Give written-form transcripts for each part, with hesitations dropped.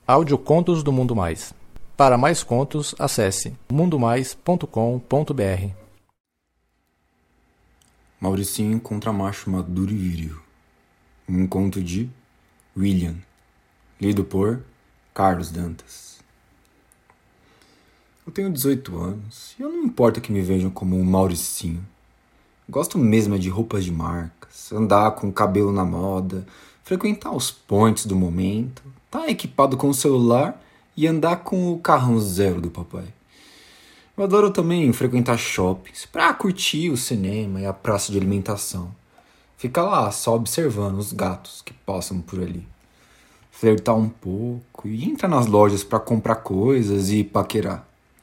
Audiocontos do Mundo Mais. Para mais contos, acesse mundomais.com.br. Mauricinho contra macho maduro e viril. Um conto de William, lido por Carlos Dantas. Eu tenho 18 anos e eu não importa que me vejam como um Mauricinho. Gosto mesmo de roupas de marcas, andar com o cabelo na moda, frequentar os points do momento, estar equipado com o celular e andar com o carrão zero do papai. Eu adoro também frequentar shoppings para curtir o cinema e a praça de alimentação. Ficar lá só observando os gatos que passam por ali. Flertar um pouco e entrar nas lojas para comprar coisas e paquerar.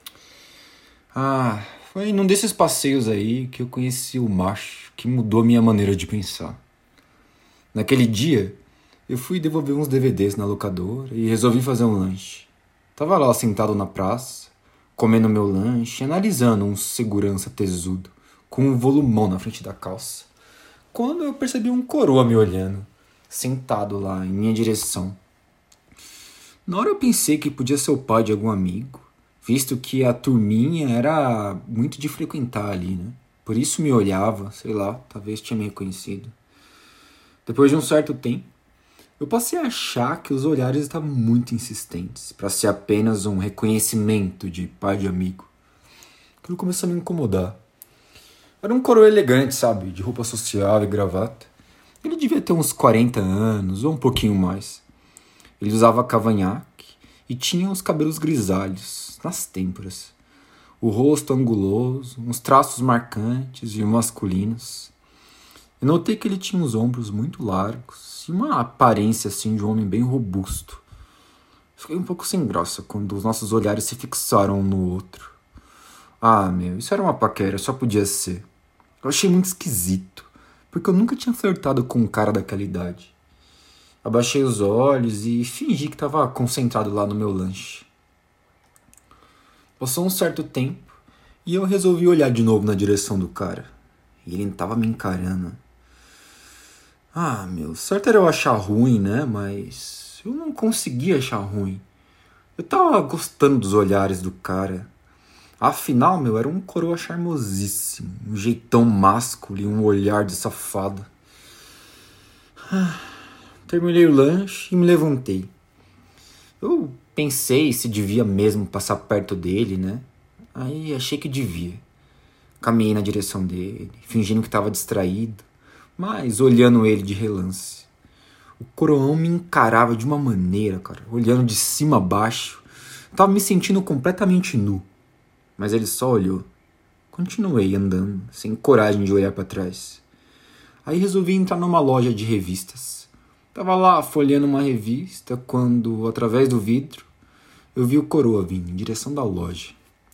Foi num desses passeios aí que eu conheci o macho que mudou minha maneira de pensar. Naquele dia, eu fui devolver uns DVDs na locadora e resolvi fazer um lanche. Tava lá sentado na praça, comendo meu lanche, analisando um segurança tesudo, com um volumão na frente da calça, quando eu percebi um coroa me olhando, sentado lá em minha direção. Na hora eu pensei que podia ser o pai de algum amigo, visto que a turminha era muito de frequentar ali, né? Por isso me olhava, sei lá, talvez tinha me reconhecido. Depois de um certo tempo, eu passei a achar que os olhares estavam muito insistentes, para ser apenas um reconhecimento de pai de amigo. Aquilo começou a me incomodar. Era um coroa elegante, sabe? De roupa social e gravata. Ele devia ter uns 40 anos, ou um pouquinho mais. Ele usava cavanhaque e tinha os cabelos grisalhos nas têmporas. O rosto anguloso, uns traços marcantes e masculinos. Eu notei que ele tinha os ombros muito largos e uma aparência assim de um homem bem robusto. Fiquei um pouco sem graça quando os nossos olhares se fixaram um no outro. Isso era uma paquera, só podia ser. Eu achei muito esquisito, porque eu nunca tinha flertado com um cara daquela idade. Abaixei os olhos e fingi que estava concentrado lá no meu lanche. Passou um certo tempo e eu resolvi olhar de novo na direção do cara. E ele estava me encarando. Certo era eu achar ruim, né? Mas eu não conseguia achar ruim. Eu tava gostando dos olhares do cara. Afinal, era um coroa charmosíssimo. Um jeitão másculo e um olhar de safado. Terminei o lanche e me levantei. Eu pensei se devia mesmo passar perto dele, né? Aí achei que devia. Caminhei na direção dele, fingindo que estava distraído, mas olhando ele de relance. O coroão me encarava de uma maneira, cara, olhando de cima a baixo. Eu tava me sentindo completamente nu, mas ele só olhou. Continuei andando, sem coragem de olhar para trás. Aí resolvi entrar numa loja de revistas. Tava lá folheando uma revista quando, através do vidro, eu vi o coroa vindo em direção da loja.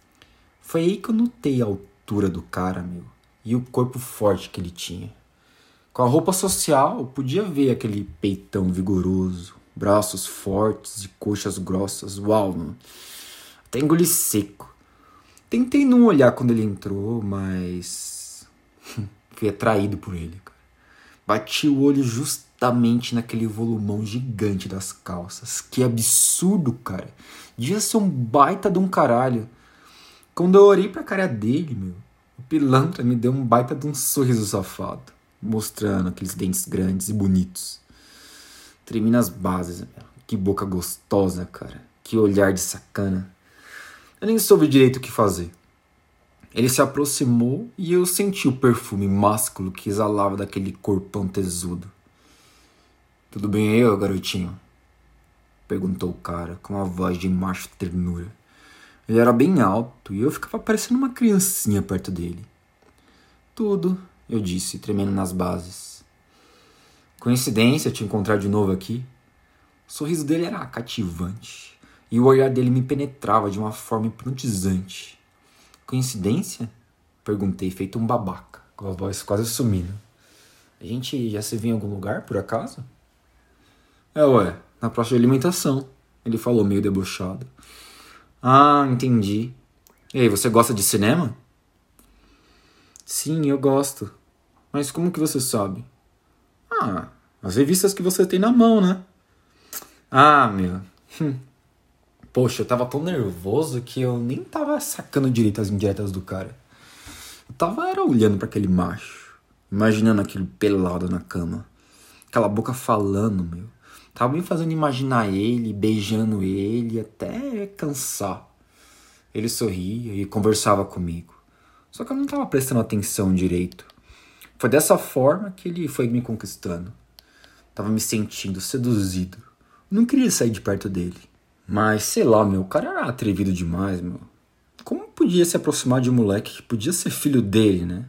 Foi aí que eu notei a altura do cara, e o corpo forte que ele tinha. Com a roupa social, eu podia ver aquele peitão vigoroso, braços fortes e coxas grossas. Uau, mano. Até engoli seco. Tentei não olhar quando ele entrou, mas fui atraído por ele, cara. Bati o olho justamente naquele volumão gigante das calças. Que absurdo, cara. Devia ser um baita de um caralho. Quando eu olhei pra cara dele, o pilantra me deu um baita de um sorriso safado, mostrando aqueles dentes grandes e bonitos. Tremi nas bases, que boca gostosa, cara. Que olhar de sacana. Eu nem soube direito o que fazer. Ele se aproximou e eu senti o perfume másculo que exalava daquele corpão tesudo. "Tudo bem aí, ô garotinho?" perguntou o cara com uma voz de macho ternura. Ele era bem alto e eu ficava parecendo uma criancinha perto dele. "Tudo", eu disse, tremendo nas bases. "Coincidência te encontrar de novo aqui?" O sorriso dele era cativante e o olhar dele me penetrava de uma forma hipnotizante. "Coincidência?" perguntei, feito um babaca, com a voz quase sumindo. "A gente já se viu em algum lugar, por acaso?" Na praça de alimentação", ele falou meio debochado. Entendi. E aí, você gosta de cinema?" "Sim, eu gosto. Mas como que você sabe?" "As revistas que você tem na mão, né?" Poxa, eu tava tão nervoso que eu nem tava sacando direito as indiretas do cara. Eu tava era olhando pra aquele macho, imaginando aquilo pelado na cama. Aquela boca falando, meu. Tava me fazendo imaginar ele, beijando ele, até cansar. Ele sorria e conversava comigo. Só que eu não tava prestando atenção direito. Foi dessa forma que ele foi me conquistando. Tava me sentindo seduzido. Não queria sair de perto dele. Mas, sei lá, meu, o cara era atrevido demais, meu. Como podia se aproximar de um moleque que podia ser filho dele, né?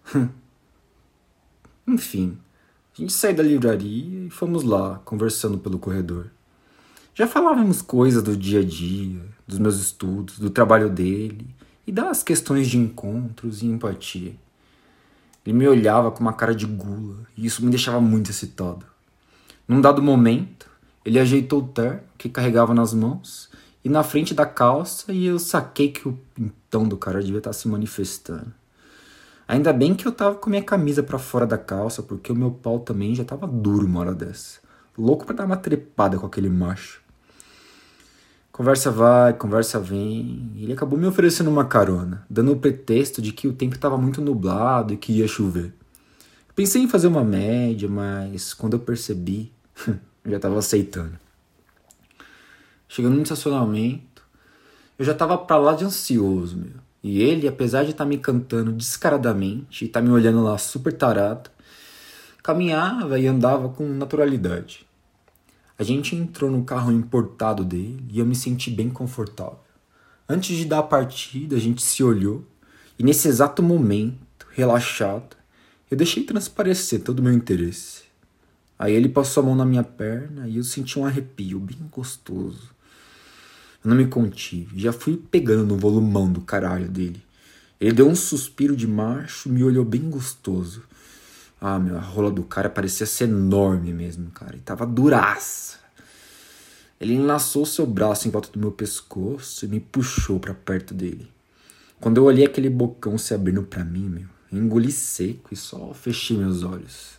Enfim, a gente saiu da livraria e fomos lá, conversando pelo corredor. Já falávamos coisas do dia a dia, dos meus estudos, do trabalho dele e das questões de encontros e empatia. Ele me olhava com uma cara de gula e isso me deixava muito excitado. Num dado momento, ele ajeitou o terno que carregava nas mãos e na frente da calça e eu saquei que o pintão do cara devia estar se manifestando. Ainda bem que eu tava com minha camisa pra fora da calça porque o meu pau também já tava duro uma hora dessa. Louco pra dar uma trepada com aquele macho. Conversa vai, conversa vem. Ele acabou me oferecendo uma carona, dando o pretexto de que o tempo estava muito nublado e que ia chover. Pensei em fazer uma média, mas quando eu percebi, eu já estava aceitando. Chegando no estacionamento, eu já estava pra lá de ansioso, meu. E ele, apesar de estar me cantando descaradamente e estar me olhando lá super tarado, caminhava e andava com naturalidade. A gente entrou no carro importado dele e eu me senti bem confortável. Antes de dar a partida, a gente se olhou e nesse exato momento, relaxado, eu deixei transparecer todo o meu interesse. Aí ele passou a mão na minha perna e eu senti um arrepio bem gostoso. Eu não me contive, já fui pegando no volumão do caralho dele. Ele deu um suspiro de macho e me olhou bem gostoso. Ah, meu, a rola do cara parecia ser enorme mesmo, cara. E tava duraça. Ele enlaçou seu braço em volta do meu pescoço e me puxou pra perto dele. Quando eu olhei aquele bocão se abrindo pra mim, meu, eu engoli seco e só fechei meus olhos.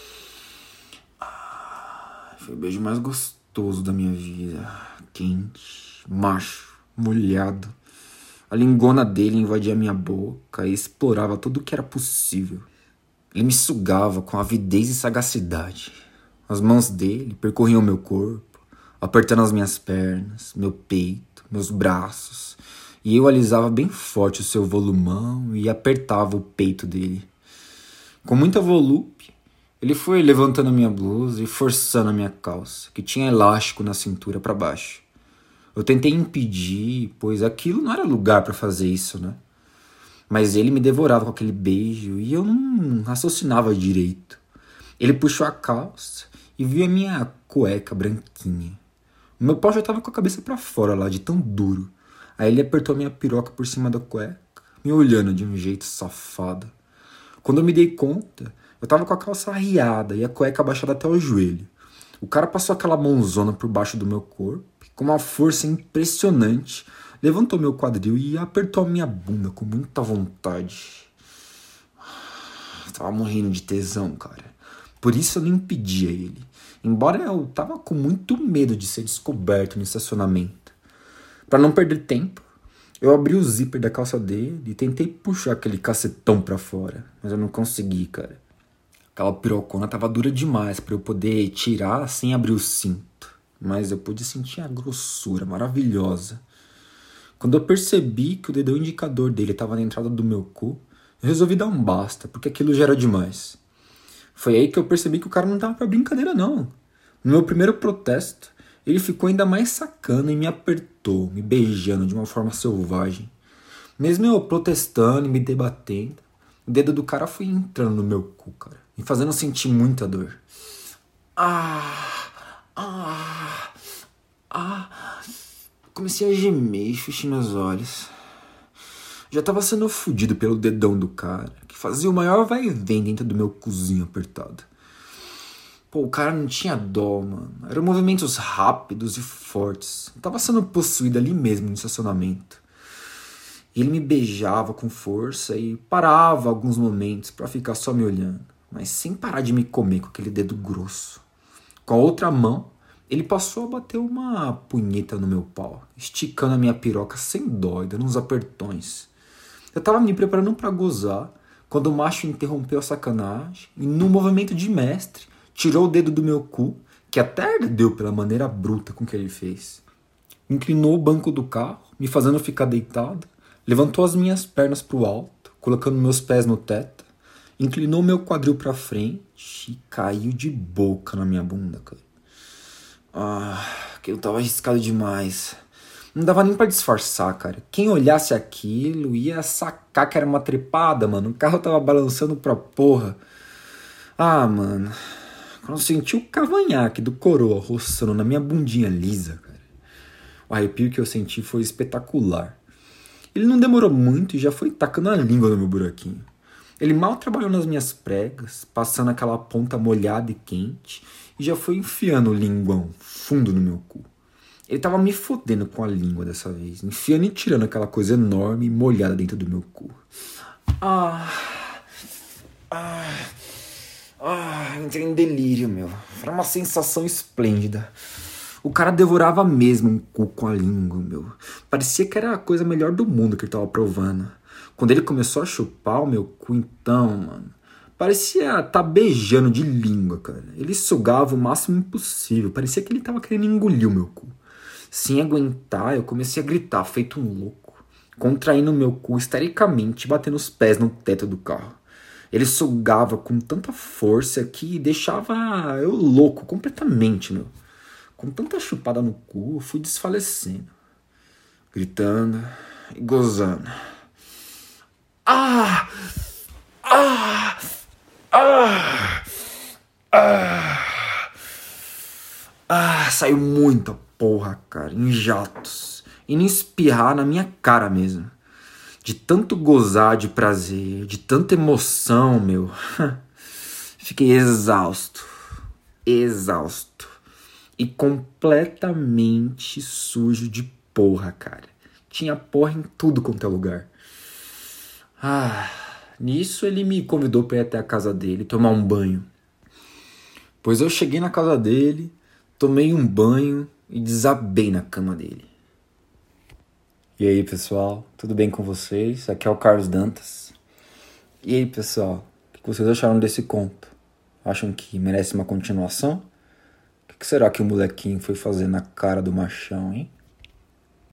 Foi o beijo mais gostoso da minha vida. Quente, macho, molhado. A lingona dele invadia minha boca e explorava tudo o que era possível. Ele me sugava com avidez e sagacidade. As mãos dele percorriam meu corpo, apertando as minhas pernas, meu peito, meus braços. E eu alisava bem forte o seu volumão e apertava o peito dele. Com muita volúpia, ele foi levantando a minha blusa e forçando a minha calça, que tinha elástico na cintura para baixo. Eu tentei impedir, pois aquilo não era lugar para fazer isso, né? Mas ele me devorava com aquele beijo e eu não raciocinava direito. Ele puxou a calça e viu a minha cueca branquinha. O meu pau já estava com a cabeça para fora lá, de tão duro. Aí ele apertou minha piroca por cima da cueca, me olhando de um jeito safado. Quando eu me dei conta, eu tava com a calça arriada e a cueca abaixada até o joelho. O cara passou aquela mãozona por baixo do meu corpo e com uma força impressionante levantou meu quadril e apertou a minha bunda com muita vontade. Eu tava morrendo de tesão, cara. Por isso eu não impedia ele. Embora eu tava com muito medo de ser descoberto no estacionamento. Pra não perder tempo, eu abri o zíper da calça dele e tentei puxar aquele cacetão pra fora. Mas eu não consegui, cara. Aquela pirocona tava dura demais pra eu poder tirar sem abrir o cinto. Mas eu pude sentir a grossura maravilhosa. Quando eu percebi que o dedão indicador dele estava na entrada do meu cu, eu resolvi dar um basta, porque aquilo já era demais. Foi aí que eu percebi que o cara não tava pra brincadeira, não. No meu primeiro protesto, ele ficou ainda mais sacana e me apertou, me beijando de uma forma selvagem. Mesmo eu protestando e me debatendo, o dedo do cara foi entrando no meu cu, cara, me fazendo sentir muita dor. Comecei a gemer e fechei meus olhos. Já tava sendo fudido pelo dedão do cara, que fazia o maior vai e vem dentro do meu cozinho apertado. Pô, o cara não tinha dó, mano. Eram movimentos rápidos e fortes. Eu tava sendo possuído ali mesmo no estacionamento. E ele me beijava com força e parava alguns momentos pra ficar só me olhando, mas sem parar de me comer com aquele dedo grosso. Com a outra mão, Ele passou a bater uma punheta no meu pau, esticando a minha piroca sem dó, dando uns apertões. Eu tava me preparando pra gozar, quando o macho interrompeu a sacanagem e, num movimento de mestre, tirou o dedo do meu cu, que até ardeu pela maneira bruta com que ele fez. Inclinou o banco do carro, me fazendo ficar deitado, levantou as minhas pernas pro alto, colocando meus pés no teto, inclinou meu quadril pra frente e caiu de boca na minha bunda, cara. Aquilo tava arriscado demais. Não dava nem pra disfarçar, cara. Quem olhasse aquilo ia sacar que era uma trepada, mano. O carro tava balançando pra porra. Mano. Quando eu senti o cavanhaque do coroa roçando na minha bundinha lisa, cara. O arrepio que eu senti foi espetacular. Ele não demorou muito e já foi tacando a língua no meu buraquinho. Ele mal trabalhou nas minhas pregas, passando aquela ponta molhada e quente, e já foi enfiando o linguão fundo no meu cu. Ele tava me fodendo com a língua dessa vez, enfiando e tirando aquela coisa enorme e molhada dentro do meu cu. Entrei em delírio, meu. Era uma sensação esplêndida. O cara devorava mesmo um cu com a língua, meu. Parecia que era a coisa melhor do mundo que ele tava provando. Quando ele começou a chupar o meu cu, então, mano, parecia tá beijando de língua, cara. Ele sugava o máximo impossível. Parecia que ele tava querendo engolir o meu cu. Sem aguentar, eu comecei a gritar, feito um louco, contraindo o meu cu histericamente, batendo os pés no teto do carro. Ele sugava com tanta força que deixava eu louco completamente, meu. Com tanta chupada no cu, eu fui desfalecendo, gritando e gozando. Saiu muita porra, cara, em jatos. E nem espirrar na minha cara mesmo. De tanto gozar de prazer, de tanta emoção, meu. Fiquei exausto. E completamente sujo de porra, cara. Tinha porra em tudo quanto é lugar. Nisso ele me convidou pra ir até a casa dele tomar um banho. Pois eu cheguei na casa dele, tomei um banho e desabei na cama dele. E aí, pessoal, tudo bem com vocês? Aqui é o Carlos Dantas. E aí, pessoal, o que vocês acharam desse conto? Acham que merece uma continuação? O que será que o molequinho foi fazer na cara do machão, hein?